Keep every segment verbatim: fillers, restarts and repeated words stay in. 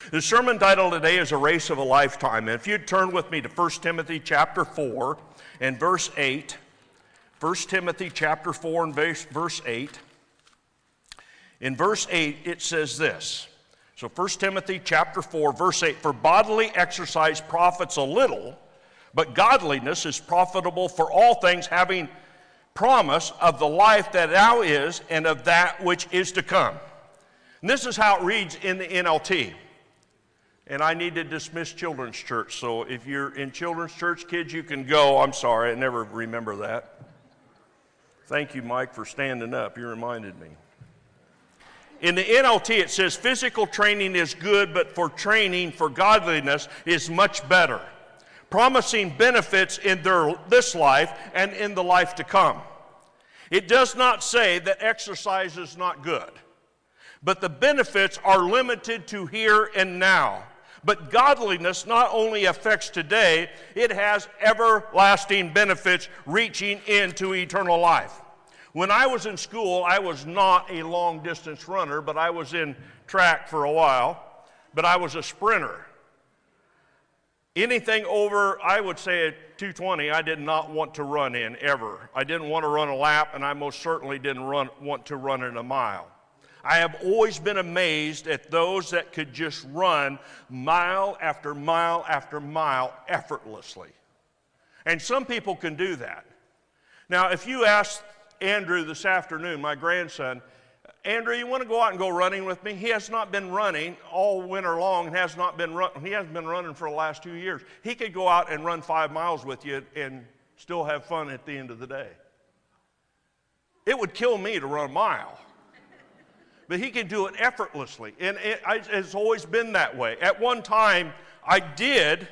The sermon title today is A Race of a Lifetime. And if you'd turn with me to First Timothy chapter four and verse eight. First Timothy chapter four and verse eight. In verse eight it says this. So First Timothy chapter four verse eight. For bodily exercise profits a little, but godliness is profitable for all things, having promise of the life that now is and of that which is to come. And this is how it reads in the N L T. And I need to dismiss children's church, so if you're in children's church, kids, you can go. I'm sorry, I never remember that. Thank you, Mike, for standing up. You reminded me. In the N L T, it says, physical training is good, but for training for godliness is much better, promising benefits in their, this life and in the life to come. It does not say that exercise is not good, but the benefits are limited to here and now. But godliness not only affects today, it has everlasting benefits reaching into eternal life. When I was in school, I was not a long-distance runner, but I was in track for a while, but I was a sprinter. Anything over, I would say at two twenty, I did not want to run in, ever. I didn't want to run a lap, and I most certainly didn't run, want to run in a mile. I have always been amazed at those that could just run mile after mile after mile effortlessly. And some people can do that. Now, if you ask Andrew this afternoon, my grandson, Andrew, you want to go out and go running with me? He has not been running all winter long and has not been run, he hasn't been running for the last two years. He could go out and run five miles with you and still have fun at the end of the day. It would kill me to run a mile. But he can do it effortlessly, and it, I, it's always been that way. At one time, I did,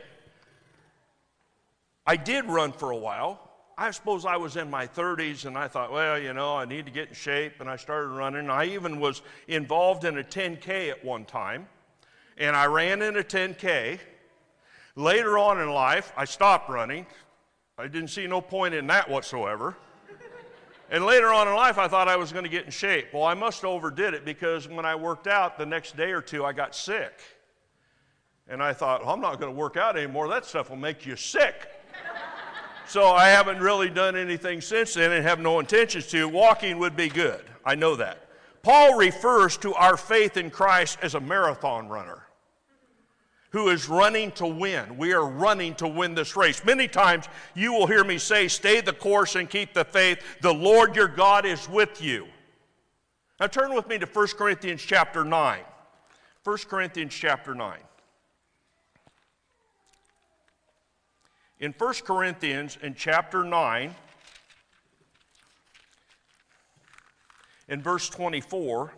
I did run for a while. I suppose I was in my thirties, and I thought, well, you know, I need to get in shape, and I started running. I even was involved in a ten K at one time, and I ran in a ten K. Later on in life, I stopped running. I didn't see no point in that whatsoever. And later on in life, I thought I was going to get in shape. Well, I must have overdid it, because when I worked out the next day or two, I got sick. And I thought, well, I'm not going to work out anymore. That stuff will make you sick. So I haven't really done anything since then and have no intentions to. Walking would be good. I know that. Paul refers to our faith in Christ as a marathon runner who is running to win. We are running to win this race. Many times you will hear me say, stay the course and keep the faith. The Lord your God is with you. Now turn with me to First Corinthians chapter nine. First Corinthians chapter nine. In First Corinthians in chapter nine, in verse twenty-four,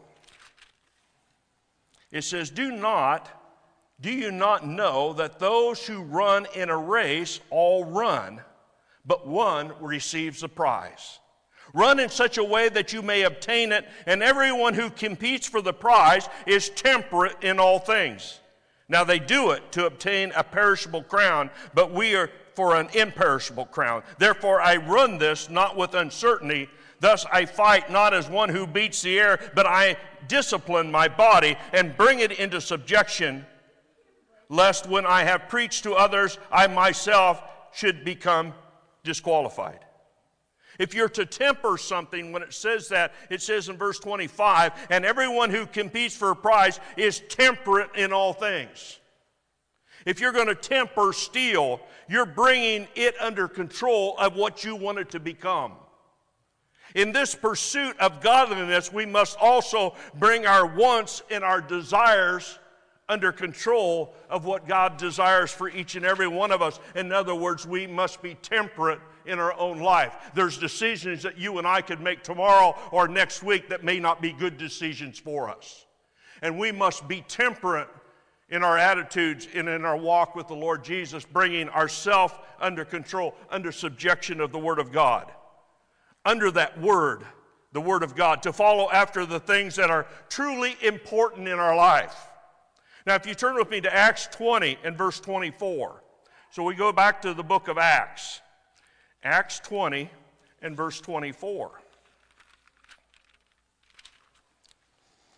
it says, Do not Do you not know that those who run in a race all run, but one receives the prize? Run in such a way that you may obtain it, and everyone who competes for the prize is temperate in all things. Now they do it to obtain a perishable crown, but we are for an imperishable crown. Therefore I run this not with uncertainty. Thus I fight not as one who beats the air, but I discipline my body and bring it into subjection, lest when I have preached to others, I myself should become disqualified. If you're to temper something, when it says that, it says in verse twenty-five, and everyone who competes for a prize is temperate in all things. If you're going to temper steel, you're bringing it under control of what you want it to become. In this pursuit of godliness, we must also bring our wants and our desires under control of what God desires for each and every one of us. In other words, we must be temperate in our own life. There's decisions that you and I could make tomorrow or next week that may not be good decisions for us. And we must be temperate in our attitudes and in our walk with the Lord Jesus, bringing ourselves under control, under subjection of the Word of God. Under that Word, the Word of God, to follow after the things that are truly important in our life. Now, if you turn with me to Acts twenty and verse twenty-four. So we go back to the book of Acts. Acts twenty and verse twenty-four.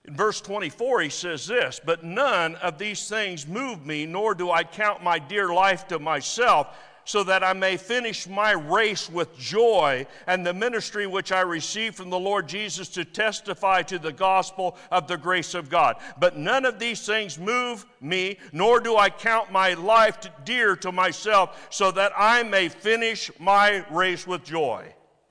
In verse twenty-four, he says this, "But none of these things move me, nor do I count my dear life to myself, so that I may finish my race with joy and the ministry which I received from the Lord Jesus to testify to the gospel of the grace of God. But none of these things move me, nor do I count my life to, dear to myself, so that I may finish my race with joy."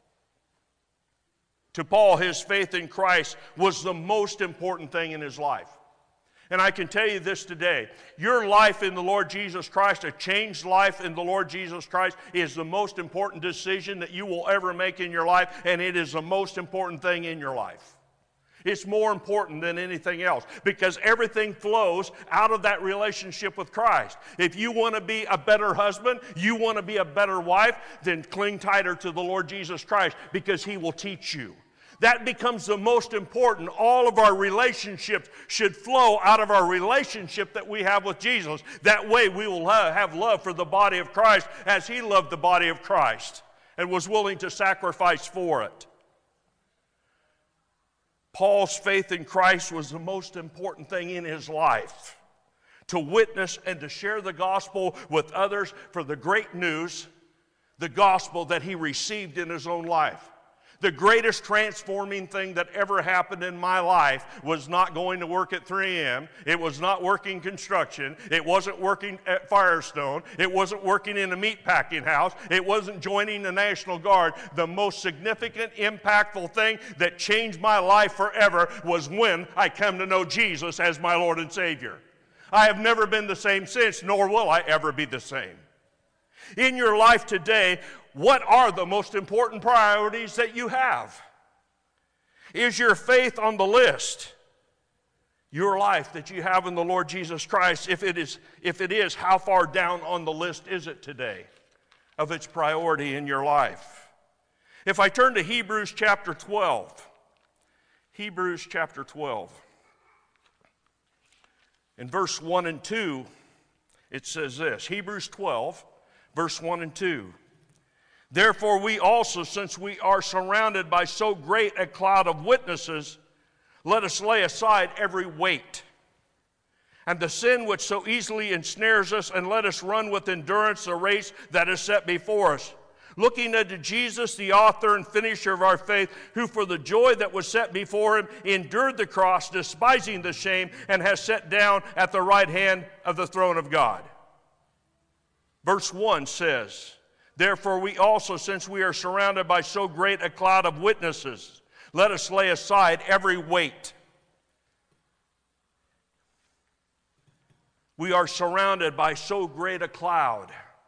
To Paul, his faith in Christ was the most important thing in his life. And I can tell you this today, your life in the Lord Jesus Christ, a changed life in the Lord Jesus Christ, is the most important decision that you will ever make in your life, and it is the most important thing in your life. It's more important than anything else because everything flows out of that relationship with Christ. If you want to be a better husband, you want to be a better wife, then cling tighter to the Lord Jesus Christ because He will teach you. That becomes the most important. All of our relationships should flow out of our relationship that we have with Jesus. That way we will have love for the body of Christ as He loved the body of Christ and was willing to sacrifice for it. Paul's faith in Christ was the most important thing in his life. To witness and to share the gospel with others for the great news, the gospel that he received in his own life. The greatest transforming thing that ever happened in my life was not going to work at three A M It was not working construction. It wasn't working at Firestone. It wasn't working in a meat packing house. It wasn't joining the National Guard. The most significant, impactful thing that changed my life forever was when I come to know Jesus as my Lord and Savior. I have never been the same since, nor will I ever be the same. In your life today, what are the most important priorities that you have? Is your faith on the list? Your life that you have in the Lord Jesus Christ, if it is, if it is, how far down on the list is it today of its priority in your life? If I turn to Hebrews chapter twelve, Hebrews chapter twelve, in verse one and two, it says this, Hebrews twelve, verse one and two. "Therefore we also, since we are surrounded by so great a cloud of witnesses, let us lay aside every weight and the sin which so easily ensnares us, and let us run with endurance the race that is set before us, looking unto Jesus, the author and finisher of our faith, who for the joy that was set before him endured the cross, despising the shame, and has sat down at the right hand of the throne of God." Verse one says, "Therefore we also, since we are surrounded by so great a cloud of witnesses, let us lay aside every weight." We are surrounded by so great a cloud.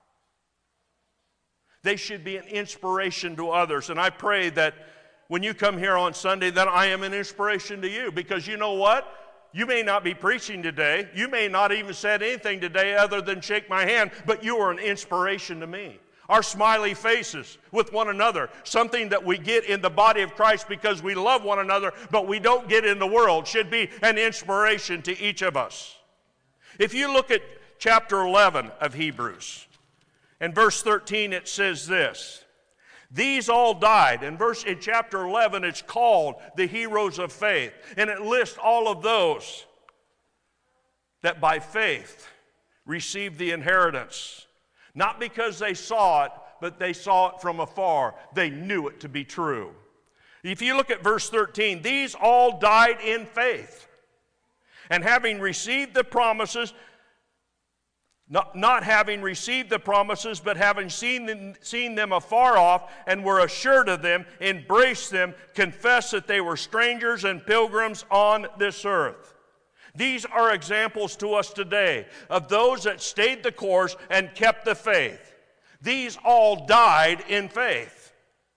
They should be an inspiration to others. And I pray that when you come here on Sunday, that I am an inspiration to you. Because you know what? You may not be preaching today. You may not even said anything today other than shake my hand, but you are an inspiration to me. Our smiley faces with one another, something that we get in the body of Christ because we love one another, but we don't get in the world, should be an inspiration to each of us. If you look at chapter eleven of Hebrews, in verse thirteen it says this, "These all died." In verse in chapter eleven it's called the heroes of faith, and it lists all of those that by faith received the inheritance. Not because they saw it, but they saw it from afar. They knew it to be true. If you look at verse thirteen, "These all died in faith, and having received the promises," Not, not having received the promises, but having seen them, seen them afar off, and were assured of them, embraced them, confessed that they were strangers and pilgrims on this earth. These are examples to us today of those that stayed the course and kept the faith. These all died in faith.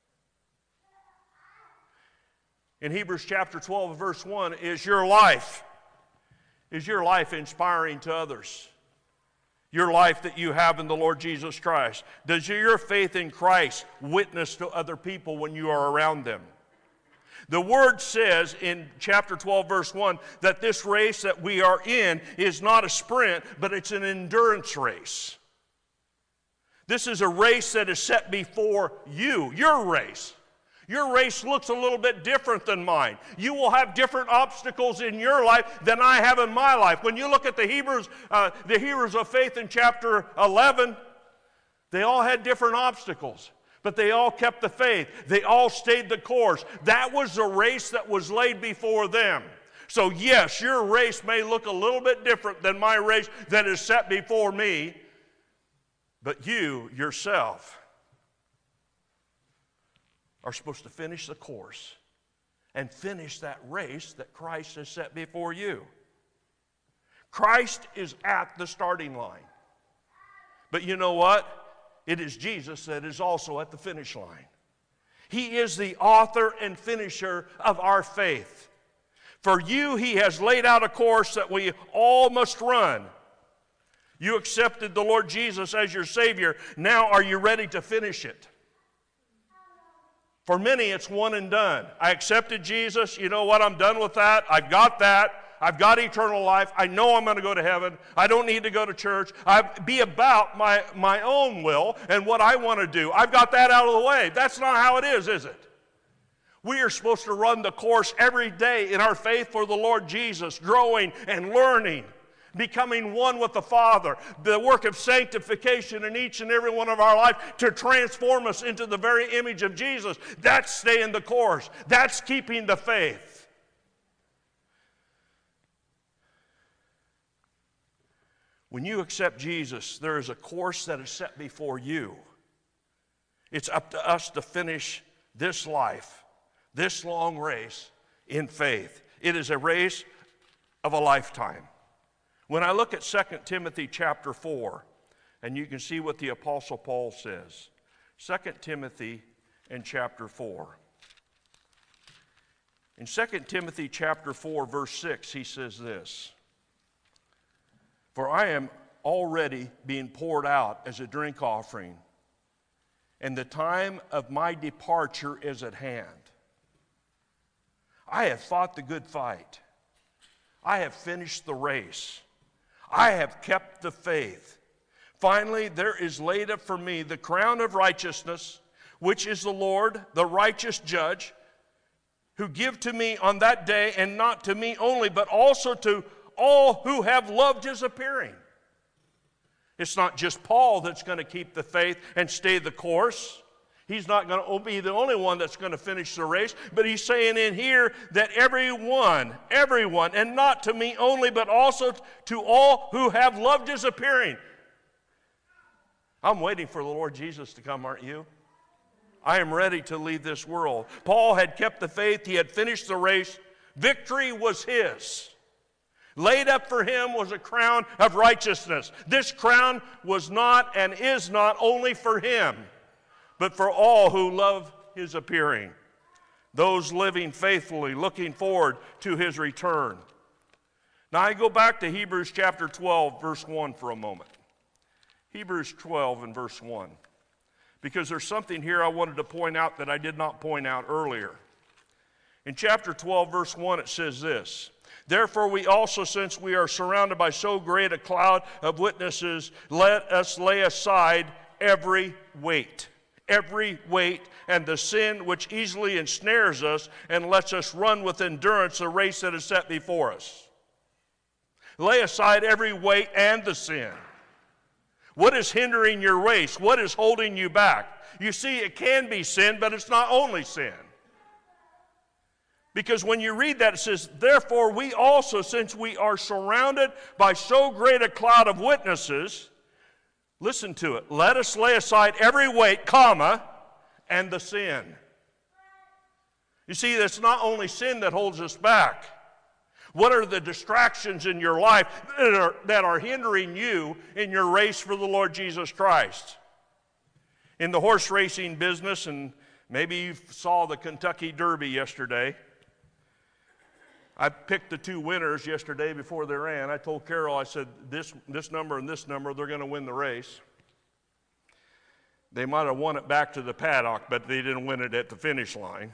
In Hebrews chapter twelve, verse one, is your life, is your life inspiring to others? Your life that you have in the Lord Jesus Christ. Does your faith in Christ witness to other people when you are around them? The Word says in chapter twelve, verse one, that this race that we are in is not a sprint, but it's an endurance race. This is a race that is set before you, your race. Your race looks a little bit different than mine. You will have different obstacles in your life than I have in my life. When you look at the Hebrews, uh, the heroes of faith in chapter eleven, they all had different obstacles, but they all kept the faith. They all stayed the course. That was the race that was laid before them. So yes, your race may look a little bit different than my race that is set before me, but you yourself are supposed to finish the course and finish that race that Christ has set before you. Christ is at the starting line. But you know what? It is Jesus that is also at the finish line. He is the author and finisher of our faith. For you, He has laid out a course that we all must run. You accepted the Lord Jesus as your Savior. Now are you ready to finish it? For many, it's one and done. I accepted Jesus. You know what? I'm done with that. I've got that. I've got eternal life. I know I'm going to go to heaven. I don't need to go to church. I be about my, my own will and what I want to do. I've got that out of the way. That's not how it is, is it? We are supposed to run the course every day in our faith for the Lord Jesus, growing and learning, becoming one with the Father, the work of sanctification in each and every one of our lives to transform us into the very image of Jesus. That's staying the course. That's keeping the faith. When you accept Jesus, there is a course that is set before you. It's up to us to finish this life, this long race in faith. It is a race of a lifetime. When I look at Second Timothy chapter four, and you can see what the Apostle Paul says. Second Timothy and chapter four. In Second Timothy chapter four, verse six, he says this. For I am already being poured out as a drink offering, and the time of my departure is at hand. I have fought the good fight. I have finished the race. I have kept the faith. Finally, there is laid up for me the crown of righteousness, which is the Lord, the righteous judge, who give to me on that day, and not to me only, but also to all who have loved His appearing. It's not just Paul that's going to keep the faith and stay the course. He's not going to be the only one that's going to finish the race, but he's saying in here that everyone, everyone, and not to me only, but also to all who have loved His appearing. I'm waiting for the Lord Jesus to come, aren't you? I am ready to leave this world. Paul had kept the faith. He had finished the race. Victory was his. Laid up for him was a crown of righteousness. This crown was not and is not only for him, but for all who love His appearing, those living faithfully, looking forward to His return. Now I go back to Hebrews chapter twelve, verse one for a moment. Hebrews twelve and verse one. Because there's something here I wanted to point out that I did not point out earlier. In chapter twelve, verse one, it says this. Therefore we also, since we are surrounded by so great a cloud of witnesses, let us lay aside every weight. Every weight and the sin which easily ensnares us and lets us run with endurance the race that is set before us. Lay aside every weight and the sin. What is hindering your race? What is holding you back? You see, it can be sin, but it's not only sin. Because when you read that, it says, therefore we also, since we are surrounded by so great a cloud of witnesses, listen to it. Let us lay aside every weight, comma, and the sin. You see, it's not only sin that holds us back. What are the distractions in your life that are, that are hindering you in your race for the Lord Jesus Christ? In the horse racing business, and maybe you saw the Kentucky Derby yesterday. I picked the two winners yesterday before they ran. I told Carol, I said, this, this number and this number, they're going to win the race. They might have won it back to the paddock, but they didn't win it at the finish line.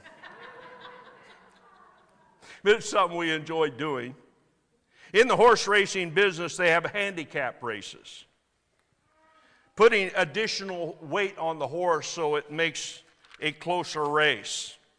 But it's something we enjoy doing. In the horse racing business, they have handicap races. Putting additional weight on the horse so it makes a closer race.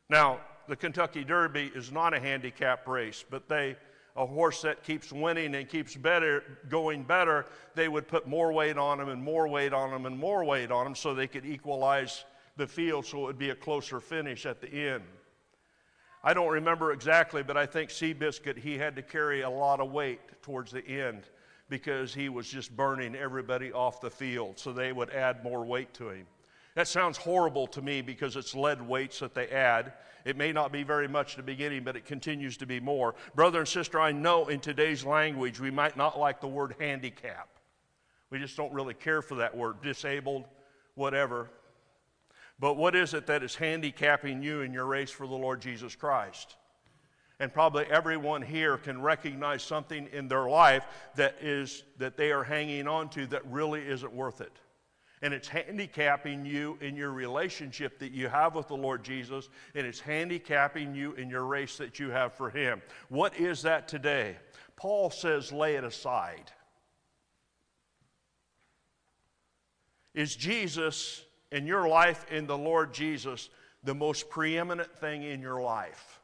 Now, the Kentucky Derby is not a handicap race, but they, a horse that keeps winning and keeps better, going better, they would put more weight on him and more weight on him and more weight on him so they could equalize the field so it would be a closer finish at the end. I don't remember exactly, but I think Seabiscuit, he had to carry a lot of weight towards the end because he was just burning everybody off the field, so they would add more weight to him. That sounds horrible to me because it's lead weights that they add. It may not be very much at the beginning, but it continues to be more. Brother and sister, I know in today's language we might not like the word handicap. We just don't really care for that word, disabled, whatever. But what is it that is handicapping you in your race for the Lord Jesus Christ? And probably everyone here can recognize something in their life that is that they are hanging on to that really isn't worth it. And it's handicapping you in your relationship that you have with the Lord Jesus, and it's handicapping you in your race that you have for Him. What is that today? Paul says, lay it aside. Is Jesus in your life, in the Lord Jesus, the most preeminent thing in your life?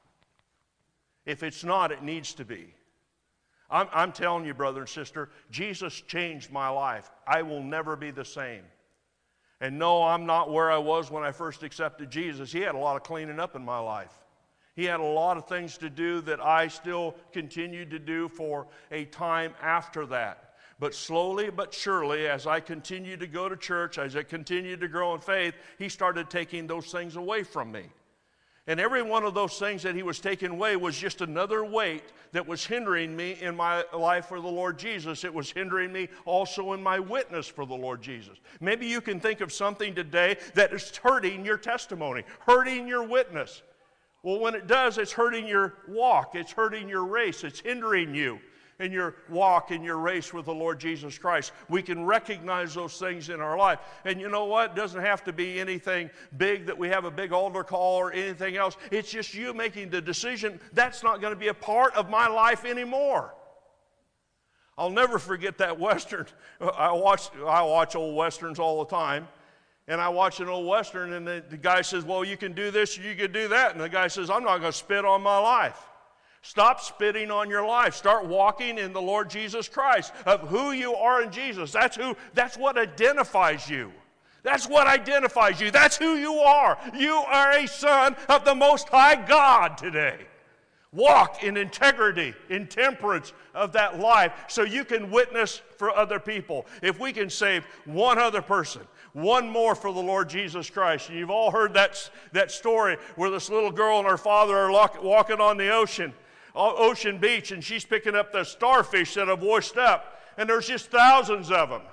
If it's not, it needs to be. I'm, I'm telling you, brother and sister, Jesus changed my life. I will never be the same. And no, I'm not where I was when I first accepted Jesus. He had a lot of cleaning up in my life. He had a lot of things to do that I still continued to do for a time after that. But slowly but surely, as I continued to go to church, as I continued to grow in faith, He started taking those things away from me. And every one of those things that He was taking away was just another weight that was hindering me in my life for the Lord Jesus. It was hindering me also in my witness for the Lord Jesus. Maybe you can think of something today that is hurting your testimony, hurting your witness. Well, when it does, it's hurting your walk. It's hurting your race. It's hindering you in your walk, in your race with the Lord Jesus Christ. We can recognize those things in our life. And you know what? It doesn't have to be anything big that we have a big altar call or anything else. It's just you making the decision, that's not going to be a part of my life anymore. I'll never forget that Western. I watch, I watch old Westerns all the time. And I watch an old Western, and the, the guy says, well, you can do this, you can do that. And the guy says, I'm not going to spit on my life. Stop spitting on your life. Start walking in the Lord Jesus Christ, of who you are in Jesus. That's who, that's what identifies you. That's what identifies you. That's who you are. You are a son of the Most High God today. Walk in integrity, in temperance of that life so you can witness for other people. If we can save one other person, one more for the Lord Jesus Christ. And you've all heard that, that story where this little girl and her father are walking on the ocean. Ocean Beach, and she's picking up the starfish that have washed up, and there's just thousands of them.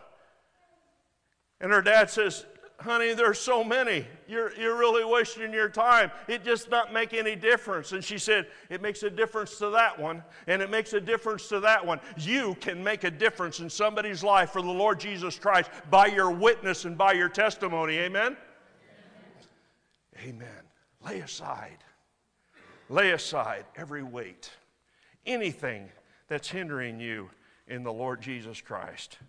And her dad says, honey, there's so many. You're, you're really wasting your time. It just not make any difference. And she said, it makes a difference to that one, and it makes a difference to that one. You can make a difference in somebody's life for the Lord Jesus Christ by your witness and by your testimony. Amen? Amen. Amen. Lay aside. Lay aside every weight, anything that's hindering you in the Lord Jesus Christ,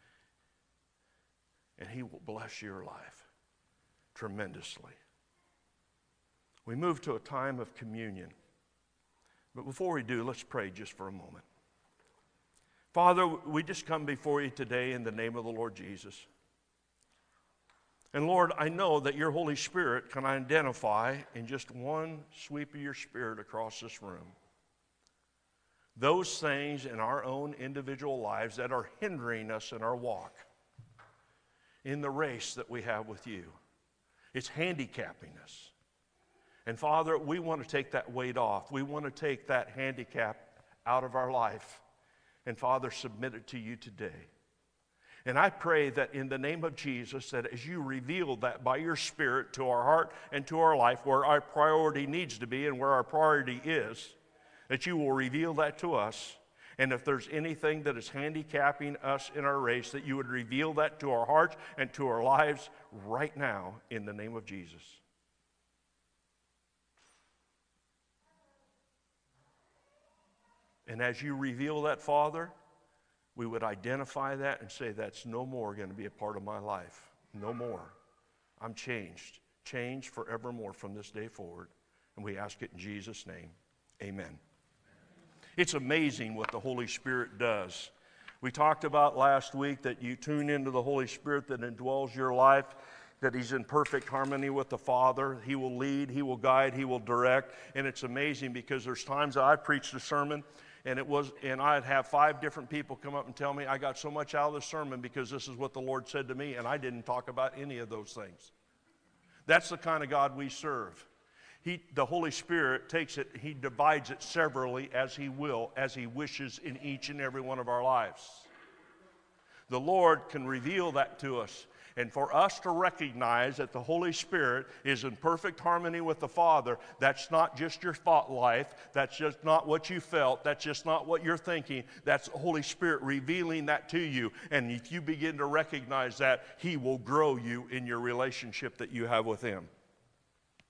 and He will bless your life tremendously. We move to a time of communion, but before we do, let's pray just for a moment. Father, we just come before you today in the name of the Lord Jesus. And Lord, I know that your Holy Spirit can identify in just one sweep of your Spirit across this room those things in our own individual lives that are hindering us in our walk, in the race that we have with you. It's handicapping us. And Father, we want to take that weight off. We want to take that handicap out of our life. And Father, submit it to you today. And I pray that in the name of Jesus, that as you reveal that by your Spirit to our heart and to our life, where our priority needs to be and where our priority is, that you will reveal that to us. And if there's anything that is handicapping us in our race, that you would reveal that to our hearts and to our lives right now in the name of Jesus. And as you reveal that, Father, we would identify that and say, that's no more going to be a part of my life. No more. I'm changed. Changed forevermore from this day forward. And we ask it in Jesus' name. Amen. It's amazing what the Holy Spirit does. We talked about last week that you tune into the Holy Spirit that indwells your life, that He's in perfect harmony with the Father. He will lead, He will guide, He will direct. And it's amazing because there's times that I preached a sermon and it was, and I'd have five different people come up and tell me I got so much out of the sermon because this is what the Lord said to me, and I didn't talk about any of those things. That's the kind of God we serve. He, the Holy Spirit takes it, He divides it severally as He will, as He wishes in each and every one of our lives. The Lord can reveal that to us. And for us to recognize that the Holy Spirit is in perfect harmony with the Father, that's not just your thought life, that's just not what you felt, that's just not what you're thinking, that's the Holy Spirit revealing that to you. And if you begin to recognize that, He will grow you in your relationship that you have with Him.